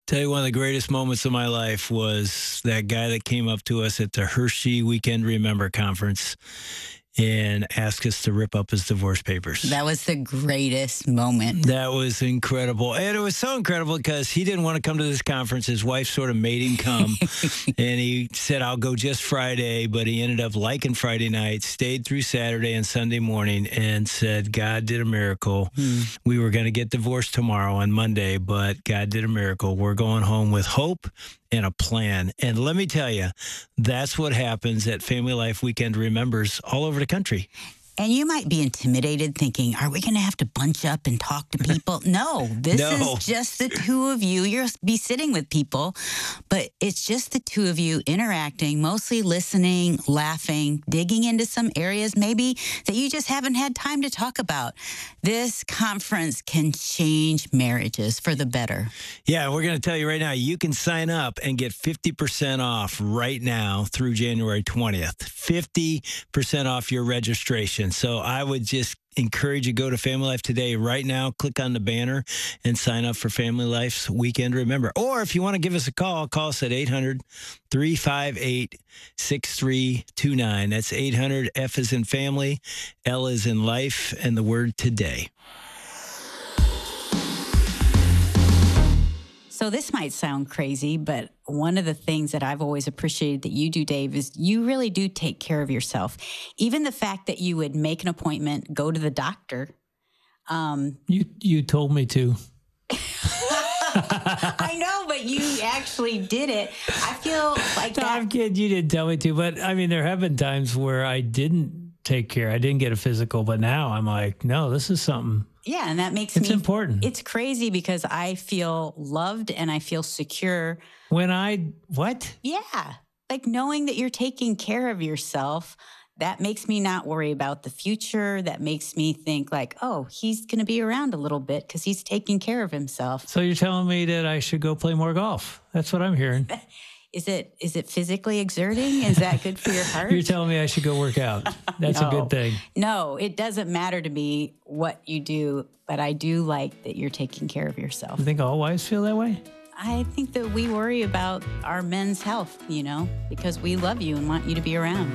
Tell you one of the greatest moments of my life was that guy that came up to us at the Hershey Weekend Remember Conference and asked us to rip up his divorce papers. That was the greatest moment. That was incredible. And it was so incredible because he didn't want to come to this conference. His wife sort of made him come. And he said, I'll go just Friday. But he ended up liking Friday night, stayed through Saturday and Sunday morning, and said, God did a miracle. We were going to get divorced tomorrow on Monday, but God did a miracle. We're going home with hope and a plan. And let me tell you, that's what happens at Family Life Weekend Remembers all over the country. And you might be intimidated thinking, are we going to have to bunch up and talk to people? No, this is just the two of you. You'll be sitting with people, but it's just the two of you interacting, mostly listening, laughing, digging into some areas maybe that you just haven't had time to talk about. This conference can change marriages for the better. Yeah, we're going to tell you right now, you can sign up and get 50% off right now through January 20th. 50% off your registration. So I would just encourage you to go to Family Life Today right now, click on the banner and sign up for Family Life's Weekend Remember. Or if you want to give us a call us at 800-358-6329. That's 800, F is in family, L is in life, and the word today. So this might sound crazy, but one of the things that I've always appreciated that you do, Dave, is you really do take care of yourself. Even the fact that you would make an appointment, go to the doctor. You told me to. I know, but you actually did it. I feel like that. I'm kidding. You didn't tell me to, but I mean, there have been times where I didn't take care. I didn't get a physical, but now I'm like, no, this is something. Yeah, and that makes it's important. It's crazy because I feel loved and I feel secure. What? Yeah, like knowing that you're taking care of yourself, that makes me not worry about the future. That makes me think like, oh, he's going to be around a little bit because he's taking care of himself. So you're telling me that I should go play more golf? That's what I'm hearing. Is it physically exerting? Is that good for your heart? You're telling me I should go work out. That's a good thing. No, it doesn't matter to me what you do, but I do like that you're taking care of yourself. You think all wives feel that way? I think that we worry about our men's health, because we love you and want you to be around.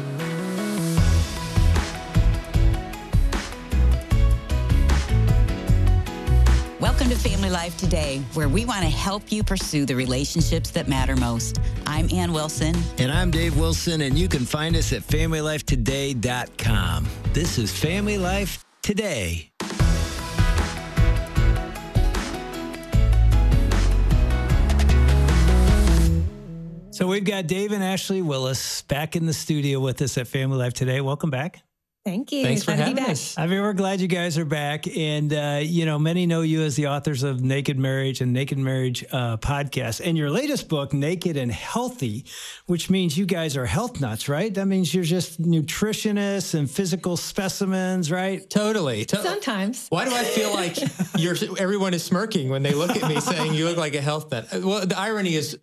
Welcome to Family Life Today, where we want to help you pursue the relationships that matter most. I'm Ann Wilson. And I'm Dave Wilson, and you can find us at FamilyLifeToday.com. This is Family Life Today. So we've got Dave and Ashley Willis back in the studio with us at Family Life Today. Welcome back. Thank you. Thanks for having us. I mean, we're glad you guys are back. And, many know you as the authors of Naked Marriage and Naked Marriage podcast. And your latest book, Naked and Healthy, which means you guys are health nuts, right? That means you're just nutritionists and physical specimens, right? Totally. Sometimes. Why do I feel like everyone is smirking when they look at me saying you look like a health nut? Well, the irony is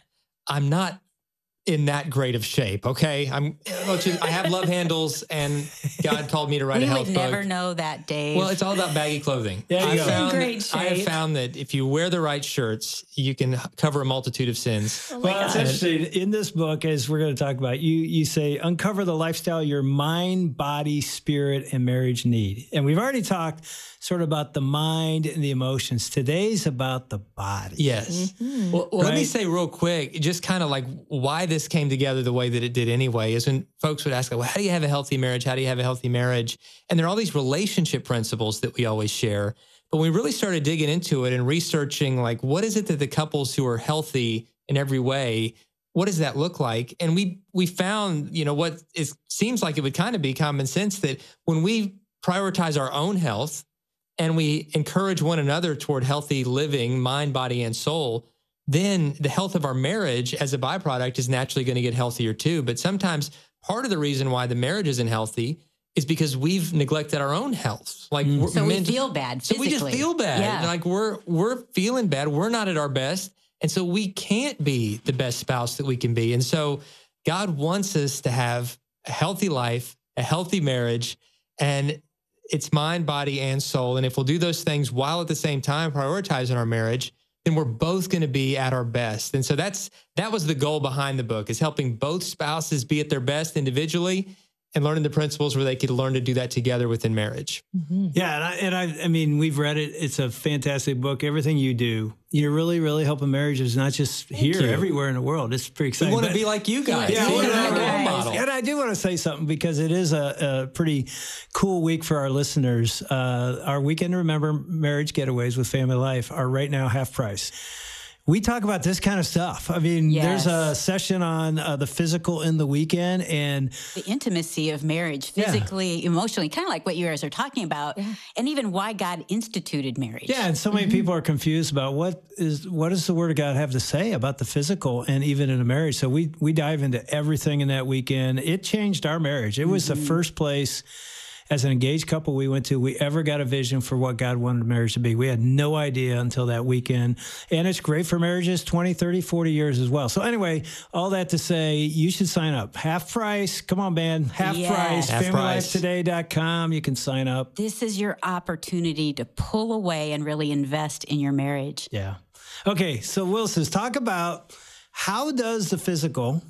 I'm not in that great of shape. Okay. I have love handles and God called me to write a health book. We would never know that, Dave. Well, it's all about baggy clothing. There you go. In great shape. I have found that if you wear the right shirts, you can cover a multitude of sins. Well, it's interesting. In this book, as we're going to talk about, you say, uncover the lifestyle your mind, body, spirit, and marriage need. And we've already talked sort of about the mind and the emotions. Today's about the body. Yes. Mm-hmm. Well, let me say real quick, just kind of like why this came together the way that it did anyway, is when folks would ask, well, how do you have a healthy marriage? How do you have a healthy marriage? And there are all these relationship principles that we always share. But we really started digging into it and researching, like, what is it that the couples who are healthy in every way, what does that look like? And we found, what it seems like it would kind of be common sense, that when we prioritize our own health, and we encourage one another toward healthy living, mind, body, and soul, then the health of our marriage as a byproduct is naturally going to get healthier too. But sometimes part of the reason why the marriage isn't healthy is because we've neglected our own health. Like so we feel bad physically. So we just feel bad. Yeah. Like we're feeling bad. We're not at our best. And so we can't be the best spouse that we can be. And so God wants us to have a healthy life, a healthy marriage, and it's mind, body, and soul. And if we'll do those things while at the same time prioritizing our marriage, then we're both going to be at our best. And so that was the goal behind the book, is helping both spouses be at their best individually and learning the principles where they could learn to do that together within marriage. Mm-hmm. Yeah. I mean, we've read it. It's a fantastic book. Everything you do, you're really, really helping marriages, not just here, everywhere in the world. It's pretty exciting. We want to be like you guys. Yeah, we're a role model. And I do want to say something, because it is a pretty cool week for our listeners. Our Weekend to Remember marriage getaways with Family Life are right now half price. We talk about this kind of stuff. I mean, There's a session on the physical in the weekend and the intimacy of marriage, physically, emotionally, kind of like what you guys are talking about, and even why God instituted marriage. Yeah, and so many people are confused about what does the Word of God have to say about the physical and even in a marriage. So we dive into everything in that weekend. It changed our marriage. It was the first place as an engaged couple we ever got a vision for what God wanted marriage to be. We had no idea until that weekend. And it's great for marriages 20, 30, 40 years as well. So anyway, all that to say, you should sign up. Half price. Come on, man. Half price. FamilyLifeToday.com. You can sign up. This is your opportunity to pull away and really invest in your marriage. Yeah. Okay. So Will says, talk about how does the physical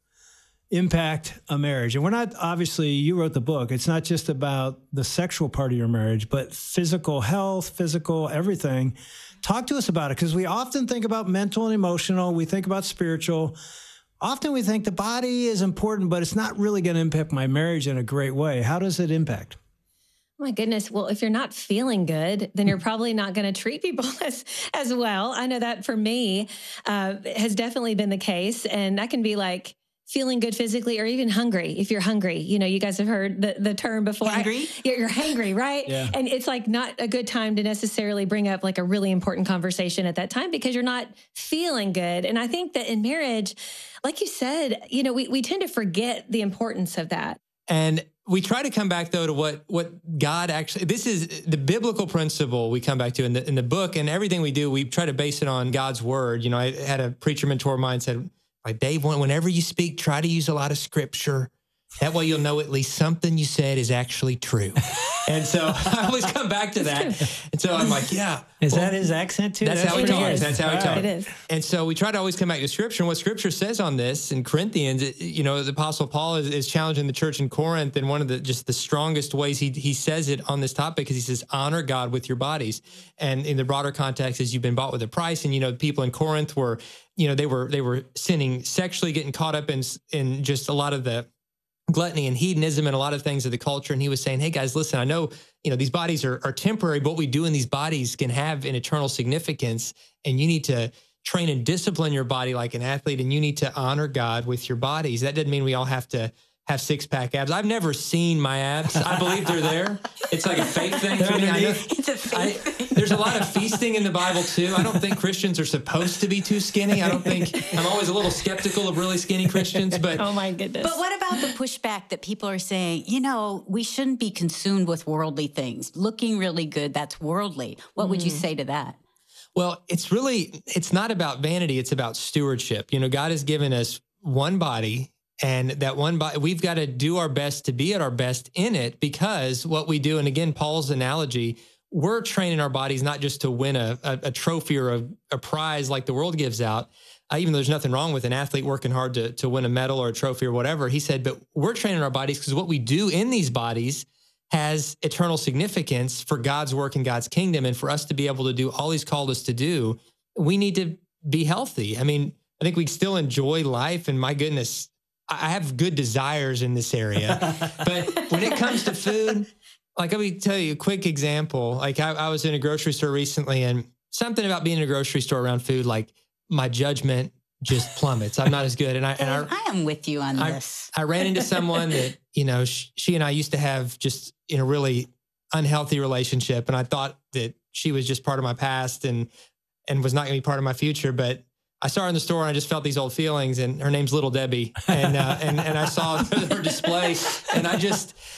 impact a marriage? And we're not, obviously, you wrote the book. It's not just about the sexual part of your marriage, but physical health, physical everything. Talk to us about it, because we often think about mental and emotional. We think about spiritual. Often we think the body is important, but it's not really going to impact my marriage in a great way. How does it impact? My goodness. Well, if you're not feeling good, then you're probably not going to treat people as well. I know that for me has definitely been the case. And that can be like feeling good physically, or even hungry. If you're hungry, you guys have heard the term before. Hungry? You're hangry, right? Yeah. And it's like not a good time to necessarily bring up like a really important conversation at that time, because you're not feeling good. And I think that in marriage, like you said, we tend to forget the importance of that. And we try to come back, though, to what God actually, this is the biblical principle we come back to in the book, and everything we do, we try to base it on God's word. I had a preacher mentor of mine said, like, Dave, whenever you speak, try to use a lot of scripture. That way you'll know at least something you said is actually true. And so I always come back to that. And so I'm like, yeah. Is that his accent too? That's how he talks. That's how he talks. It is. And so we try to always come back to scripture. And what scripture says on this in Corinthians, the Apostle Paul is challenging the church in Corinth. And one of the strongest ways he says it on this topic is he says, honor God with your bodies. And in the broader context is you've been bought with a price. And, people in Corinth were, they were sinning sexually, getting caught up in just a lot of the gluttony and hedonism and a lot of things of the culture. And he was saying, hey guys, listen, I know, these bodies are temporary, but what we do in these bodies can have an eternal significance. And you need to train and discipline your body like an athlete, and you need to honor God with your bodies. That doesn't mean we all have to have six-pack abs. I've never seen my abs. I believe they're there. It's like a fake thing for me. It's a fake thing. There's a lot of feasting in the Bible too. I don't think Christians are supposed to be too skinny. I'm always a little skeptical of really skinny Christians, but oh my goodness. But what about the pushback that people are saying, we shouldn't be consumed with worldly things. Looking really good, that's worldly. What would you say to that? Well, it's not about vanity. It's about stewardship. God has given us one body, and that one body, we've got to do our best to be at our best in it, because what we do, and again, Paul's analogy, we're training our bodies not just to win a trophy or a prize like the world gives out, even though there's nothing wrong with an athlete working hard to win a medal or a trophy or whatever. He said, but we're training our bodies because what we do in these bodies has eternal significance for God's work in God's kingdom. And for us to be able to do all he's called us to do, we need to be healthy. I mean, I think we still enjoy life, and my goodness, I have good desires in this area. But when it comes to food, like, let me tell you a quick example. Like, I was in a grocery store recently, and something about being in a grocery store around food, like, my judgment just plummets. I'm not as good. And I am with you on this. I ran into someone that, she and I used to have just in a really unhealthy relationship. And I thought that she was just part of my past and was not going to be part of my future. But I saw her in the store and I just felt these old feelings, and her name's Little Debbie. And I saw her display, and I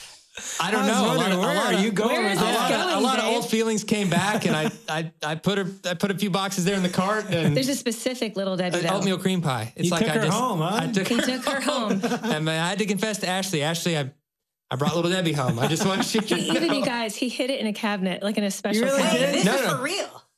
don't know. A lot of old feelings came back, and I put a few boxes there in the cart. And there's a specific Little Debbie though. Oatmeal cream pie. It's like I took her home, huh? He took her home. And I had to confess to Ashley. I brought Little Debbie home. I just wanted you to know. Even you guys, he hid it in a cabinet, like in a special cabinet. cabinet. This is for real.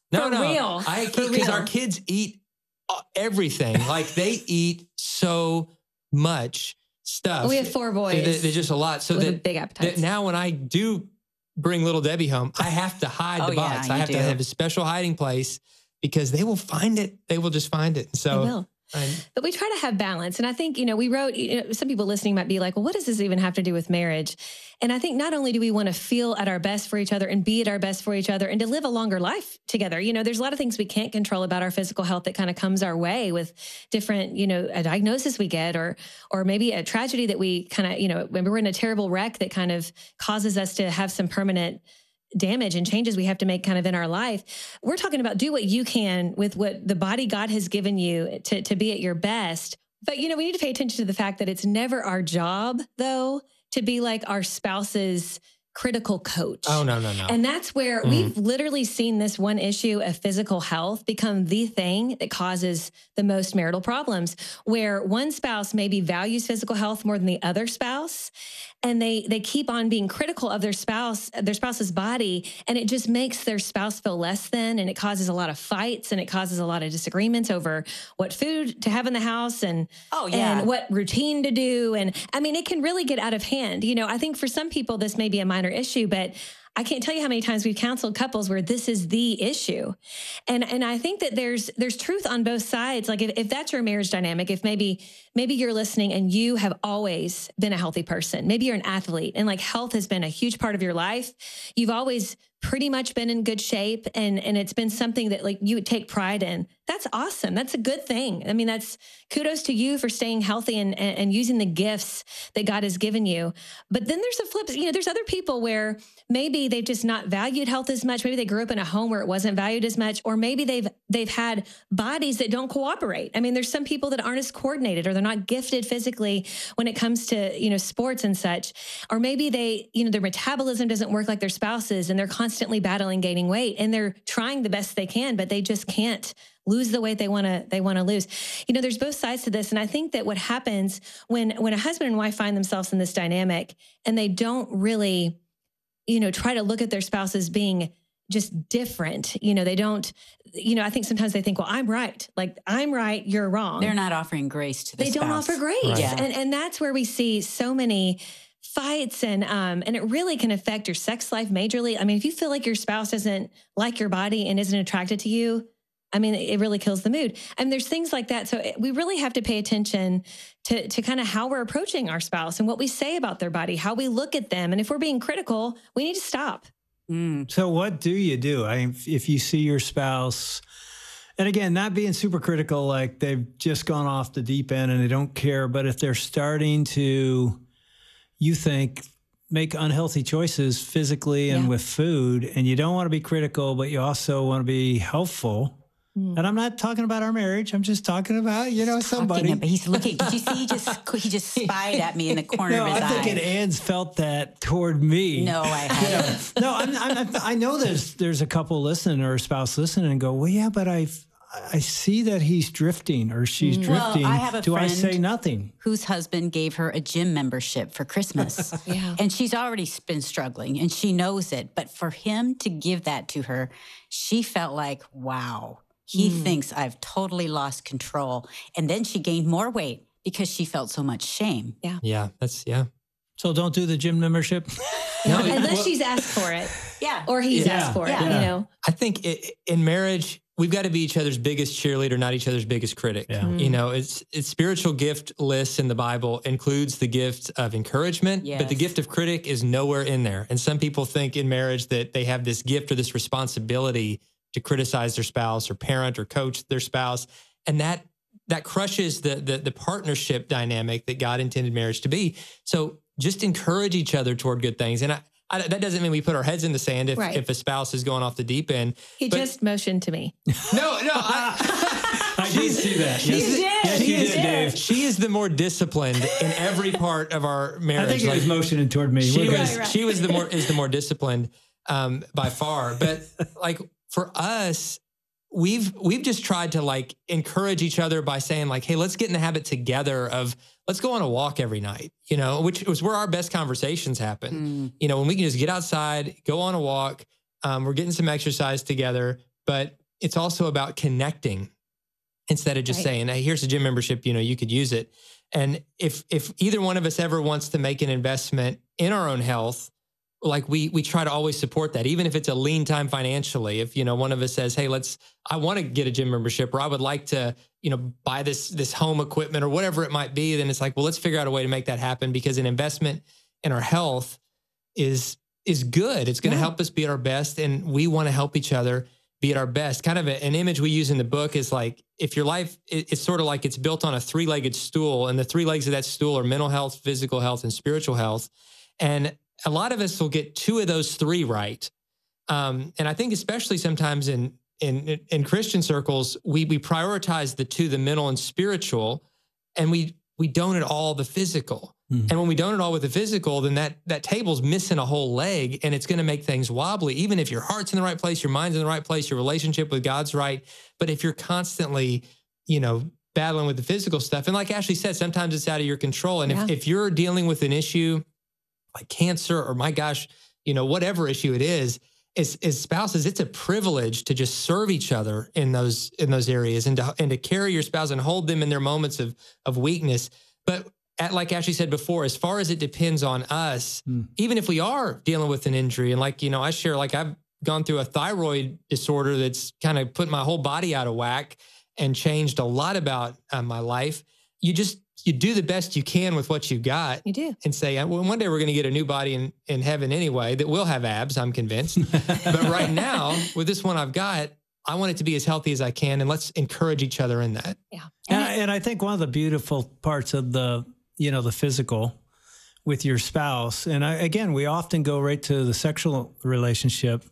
For real. Because our kids eat everything. Like they eat so much stuff. We have 4 boys. They're just a lot. So with big appetites. That now when I do bring little Debbie home, I have to hide the box. I have to have a special hiding place because they will find it. They will just find it. So they will. But we try to have balance. And I think, we wrote, some people listening might be like, well, what does this even have to do with marriage? And I think not only do we want to feel at our best for each other and be at our best for each other and to live a longer life together, there's a lot of things we can't control about our physical health that kind of comes our way with different, a diagnosis we get or maybe a tragedy that we kind of, when we're in a terrible wreck that kind of causes us to have some permanent damage and changes we have to make kind of in our life. We're talking about do what you can with what the body God has given you to be at your best. But, we need to pay attention to the fact that it's never our job, though, to be like our spouse's critical coach. Oh, no. And that's where we've literally seen this one issue of physical health become the thing that causes the most marital problems, where one spouse maybe values physical health more than the other spouse. And they keep on being critical of their spouse's body. And it just makes their spouse feel less than. And it causes a lot of fights and it causes a lot of disagreements over what food to have in the house and what routine to do. And I mean, it can really get out of hand. I think for some people, this may be a minor issue, but I can't tell you how many times we've counseled couples where this is the issue. And I think that there's truth on both sides. Like if that's your marriage dynamic, if maybe you're listening and you have always been a healthy person, maybe you're an athlete and like health has been a huge part of your life. You've always pretty much been in good shape and it's been something that like you would take pride in. That's awesome. That's a good thing. I mean, that's kudos to you for staying healthy and using the gifts that God has given you. But then there's a flip, there's other people where maybe they've just not valued health as much. Maybe they grew up in a home where it wasn't valued as much, or maybe they've had bodies that don't cooperate. I mean, there's some people that aren't as coordinated or they're not gifted physically when it comes to, sports and such. Or maybe their metabolism doesn't work like their spouses and they're constantly battling gaining weight and they're trying the best they can, but they just can't lose the weight they want to lose. There's both sides to this. And I think that what happens when a husband and wife find themselves in this dynamic and they don't really, try to look at their spouse as being just different. They don't, I think sometimes they think, well, I'm right. Like I'm right. You're wrong. They're not offering grace to the spouse. They don't offer grace. Right. Yeah. And that's where we see so many fights and it really can affect your sex life majorly. I mean, if you feel like your spouse doesn't like your body and isn't attracted to you, I mean, it really kills the mood. And there's things like that. So we really have to pay attention to kind of how we're approaching our spouse and what we say about their body, how we look at them. And if we're being critical, we need to stop. So what do you do? If you see your spouse, and again, not being super critical, like they've just gone off the deep end and they don't care, but if they're starting to, you think, make unhealthy choices physically and with food, and you don't want to be critical, but you also want to be helpful. And I'm not talking about our marriage. I'm just talking about, somebody. But he's looking. Did you see? He just spied at me in the corner of his eye. I think Ann's felt that toward me. No, I haven't. No, I know there's a couple listening or a spouse listening and go, well, yeah, but I see that he's drifting or she's drifting. I have a Do friend I say nothing? Whose husband gave her a gym membership for Christmas. And she's already been struggling and she knows it. But for him to give that to her, she felt like, wow. He thinks I've totally lost control. And then she gained more weight because she felt so much shame. Yeah. So don't do the gym membership? No, unless she's asked for it. Yeah. Or he's asked for it, I think in marriage, we've got to be each other's biggest cheerleader, not each other's biggest critic. Yeah. It's spiritual gift lists in the Bible includes the gift of encouragement, but the gift of critic is nowhere in there. And some people think in marriage that they have this gift or this responsibility to criticize their spouse or parent or coach their spouse. And that crushes the partnership dynamic that God intended marriage to be. So just encourage each other toward good things. And that doesn't mean we put our heads in the sand if a spouse is going off the deep end. He just motioned to me. No. I did see that. Yes, you did, Dave. She is the more disciplined in every part of our marriage. I think he was motioning toward me. She was the more disciplined by far. But like, for us, we've just tried to encourage each other by saying hey, let's get in the habit together of let's go on a walk every night, which was where our best conversations happen. When we can just get outside, go on a walk, we're getting some exercise together, but it's also about connecting instead of just saying, hey, here's a gym membership, you could use it. And if either one of us ever wants to make an investment in our own health, like we try to always support that, even if it's a lean time financially. If, one of us says, hey, I want to get a gym membership, or I would like to, buy this home equipment or whatever it might be, then it's like, well, let's figure out a way to make that happen, because an investment in our health is good. It's going to help us be at our best. And we want to help each other be at our best. Kind of an image we use in the book is like, if your life, it's sort of like it's built on a 3-legged stool, and the 3 legs of that stool are mental health, physical health, and spiritual health. And a lot of us will get 2 of those 3 right. And I think especially sometimes in Christian circles, we prioritize the 2, the mental and spiritual, and we don't at all the physical. And when we don't at all with the physical, then that table's missing a whole leg, and it's going to make things wobbly. Even if your heart's in the right place, your mind's in the right place, your relationship with God's right. But if you're constantly, battling with the physical stuff, and like Ashley said, sometimes it's out of your control. And if you're dealing with an issue like cancer, or my gosh, whatever issue it is, as spouses, it's a privilege to just serve each other in those areas, and to carry your spouse and hold them in their moments of weakness. But like Ashley said before, as far as it depends on us, even if we are dealing with an injury, and like, I share, like I've gone through a thyroid disorder that's kind of put my whole body out of whack and changed a lot about my life. You do the best you can with what you got. You do. And say, well, one day we're going to get a new body in heaven anyway that will have abs, I'm convinced. But right now, with this one I've got, I want it to be as healthy as I can, and let's encourage each other in that. Yeah. And I think one of the beautiful parts of the physical with your spouse, and again, we often go right to the sexual relationship,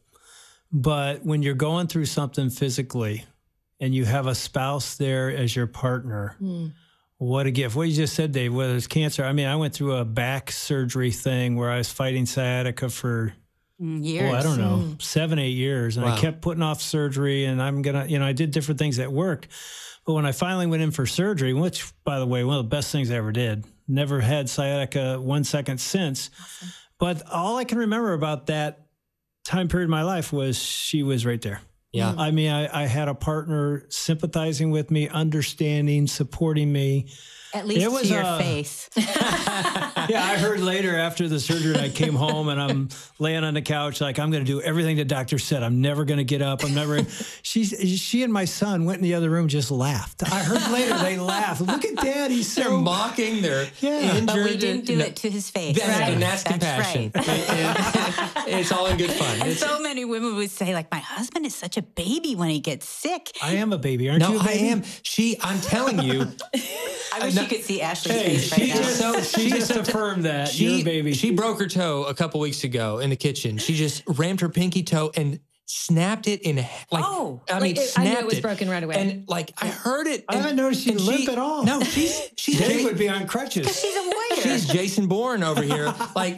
but when you're going through something physically and you have a spouse there as your partner, what a gift. What you just said, Dave, whether it's cancer. I mean, I went through a back surgery thing where I was fighting sciatica for years. I don't know, 7-8 years. And I kept putting off surgery, and I did different things at work. But when I finally went in for surgery, which, by the way, one of the best things I ever did, never had sciatica 1 second since. Awesome. But all I can remember about that time period in my life was she was right there. Yeah. I mean, I had a partner sympathizing with me, understanding, supporting me. At least it was to your face. Yeah, I heard later after the surgery, I came home and I'm laying on the couch like, I'm going to do everything the doctor said. I'm never going to get up. I'm never. She and my son went in the other room, just laughed. I heard later they laughed. Look at Dad. They're mocking. They're injured. But we didn't do it to his face. And that's compassion. Right. It's all in good fun. And so many women would say, like, my husband is such a baby when he gets sick. I am a baby. Aren't you a baby? I am. I'm telling you. I wish you could see Ashley's face right now. She just affirmed that. You're a baby. She broke her toe a couple weeks ago in the kitchen. She just rammed her pinky toe and snapped it in snapped I knew it was broken right away. And I heard it. I haven't noticed you limp at all. No, she's Dave would be on crutches. Because she's a warrior. She's Jason Bourne over here.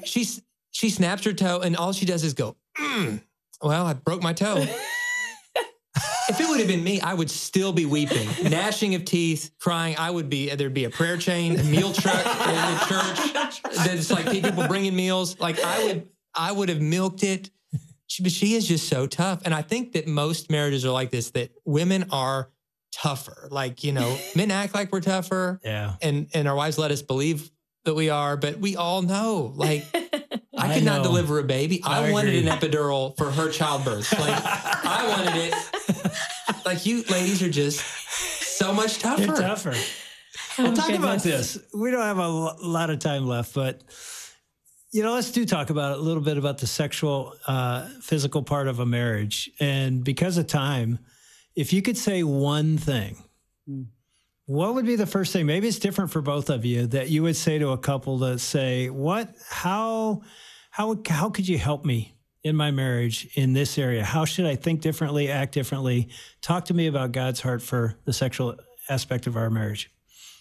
She snaps her toe, and all she does is go, well, I broke my toe. If it would have been me, I would still be weeping, gnashing of teeth, crying. There'd be a prayer chain, a meal truck in the church. There's people bringing meals. I would have milked it. But she is just so tough. And I think that most marriages are like this, that women are tougher. Men act like we're tougher. Yeah. And our wives let us believe that we are, but we all know, I could not deliver a baby. I wanted an epidural for her childbirth. I wanted it. You ladies are just so much tougher. You're tougher. Well, talk about this. We don't have a lot of time left, but let's talk about a little bit about the sexual, physical part of a marriage. And because of time, if you could say one thing, what would be the first thing? Maybe it's different for both of you that you would say to a couple to say, how could you help me in my marriage in this area? How should I think differently, act differently? Talk to me about God's heart for the sexual aspect of our marriage.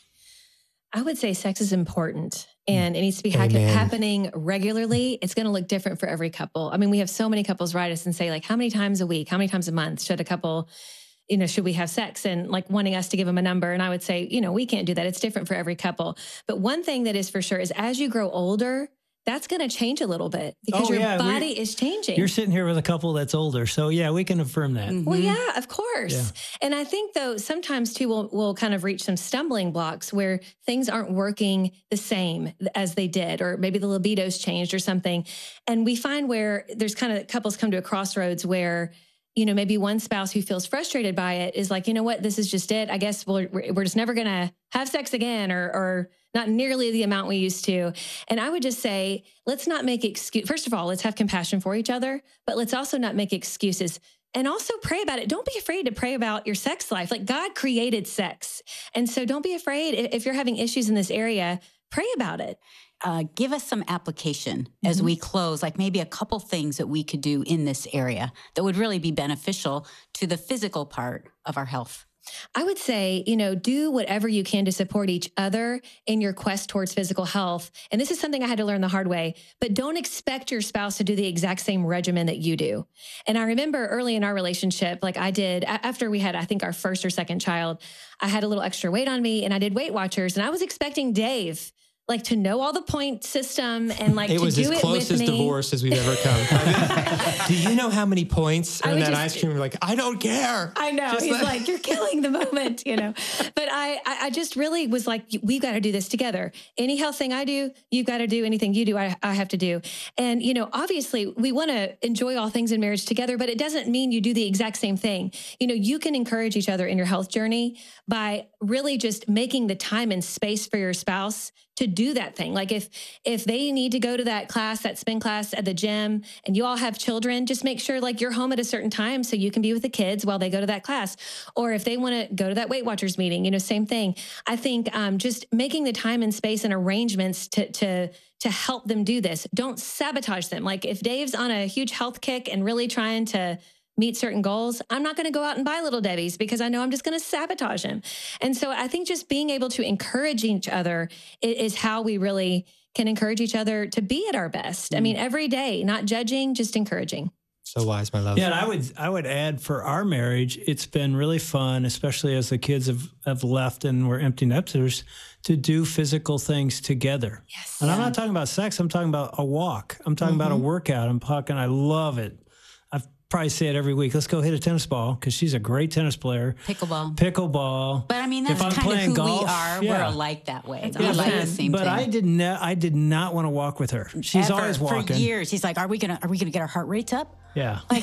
I would say sex is important and it needs to be happening regularly. It's going to look different for every couple. I mean, we have so many couples write us and say, how many times a week, how many times a month should a couple, should we have sex, and wanting us to give them a number. And I would say, we can't do that. It's different for every couple. But one thing that is for sure is as you grow older, that's going to change a little bit because your body is changing. You're sitting here with a couple that's older. So yeah, we can affirm that. Mm-hmm. Well, yeah, of course. Yeah. And I think though, sometimes too, we'll kind of reach some stumbling blocks where things aren't working the same as they did, or maybe the libido's changed or something. And we find where there's kind of couples come to a crossroads where, you know, maybe one spouse who feels frustrated by it is like, you know what, this is just it. I guess we're just never going to have sex again, or not nearly the amount we used to. And I would just say, let's not make excuses. First of all, let's have compassion for each other, but let's also not make excuses. And also pray about it. Don't be afraid to pray about your sex life. Like, God created sex. And so don't be afraid if you're having issues in this area, pray about it. Give us some application as we close, like maybe a couple things that we could do in this area that would really be beneficial to the physical part of our health. I would say, you know, do whatever you can to support each other in your quest towards physical health. And this is something I had to learn the hard way, but don't expect your spouse to do the exact same regimen that you do. And I remember early in our relationship, like I did after we had, I think, our first or second child, I had a little extra weight on me and I did Weight Watchers, and I was expecting Dave like to know all the point system and like it was to do as close as divorce as we've ever come. Do you know how many points on that ice cream? Like, I don't care. I know. Just he's like, you're killing the moment, you know. But I just really was like, we've got to do this together. Any health thing I do, you've got to do. Anything you do, I have to do. And, you know, obviously we want to enjoy all things in marriage together, but it doesn't mean you do the exact same thing. You know, you can encourage each other in your health journey by really just making the time and space for your spouse to do that thing. Like if they need to go to that class, that spin class at the gym, and you all have children, just make sure like you're home at a certain time so you can be with the kids while they go to that class. Or if they want to go to that Weight Watchers meeting, you know, same thing. I think just making the time and space and arrangements to help them do this. Don't sabotage them. Like if Dave's on a huge health kick and really trying to meet certain goals, I'm not going to go out and buy Little Debbie's because I know I'm just going to sabotage him. And so I think just being able to encourage each other is how we really can encourage each other to be at our best. I mean, every day, not judging, just encouraging. So wise, my love. Yeah, and I would add for our marriage, it's been really fun, especially as the kids have left and we're empty nesters, to do physical things together. Yes. And I'm not talking about sex. I'm talking about a walk. I'm talking about a workout. I love it. Probably say it every week. Let's go hit a tennis ball because she's a great tennis player. Pickleball. But I mean, that's kind of who we are. We're alike that way. Yeah, like the same but thing. I did not want to walk with her. She's always walking. For years. He's like, are we gonna get our heart rates up? Yeah. Like,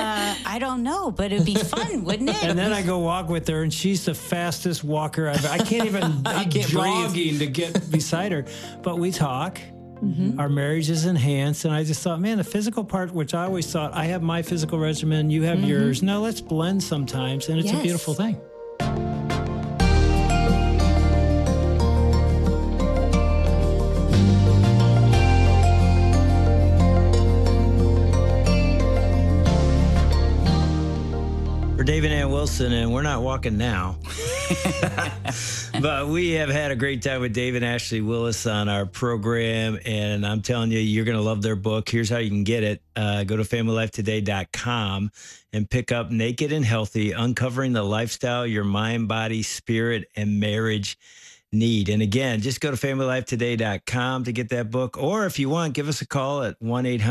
I don't know, but it'd be fun, wouldn't it? And then I go walk with her, and she's the fastest walker I can't even. I'm jogging to get beside her, but we talk. Our marriage is enhanced. And I just thought, man, the physical part, which I always thought, I have my physical regimen, you have yours. No, let's blend sometimes. And it's a beautiful thing. For Dave and Ann Wilson, and we're not walking now, but we have had a great time with Dave and Ashley Willis on our program, and I'm telling you, you're going to love their book. Here's how you can get it. Go to FamilyLifeToday.com and pick up Naked and Healthy, Uncovering the Lifestyle Your Mind, Body, Spirit, and Marriage Need. And again, just go to FamilyLifeToday.com to get that book, or if you want, give us a call at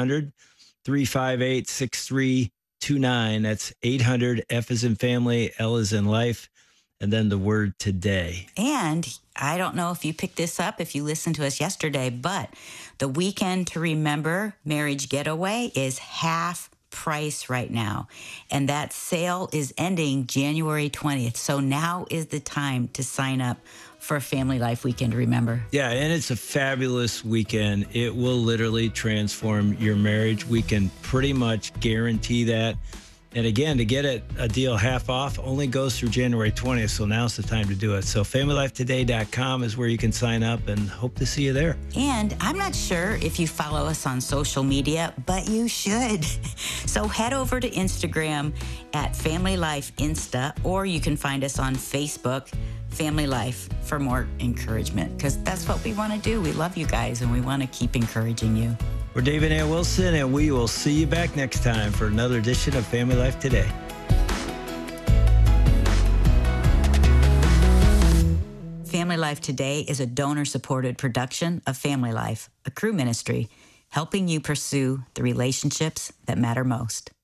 1-800-358-6329. That's 800 F as in family, L as in life, and then the word today. And I don't know if you picked this up, if you listened to us yesterday, but the Weekend to Remember Marriage Getaway is half price right now. And that sale is ending January 20th. So now is the time to sign up for a Family Life Weekend to Remember. Yeah, and it's a fabulous weekend. It will literally transform your marriage. We can pretty much guarantee that. And again, to get it a deal half off only goes through January 20th, so now's the time to do it. So FamilyLifeToday.com is where you can sign up, and hope to see you there. And I'm not sure if you follow us on social media, but you should. So head over to Instagram at Family Life Insta, or you can find us on Facebook, Family Life, for more encouragement, because that's what we want to do. We love you guys, and we want to keep encouraging you. We're Dave and Ann Wilson, and we will see you back next time for another edition of Family Life Today. Family Life Today is a donor-supported production of Family Life, a Cru ministry, helping you pursue the relationships that matter most.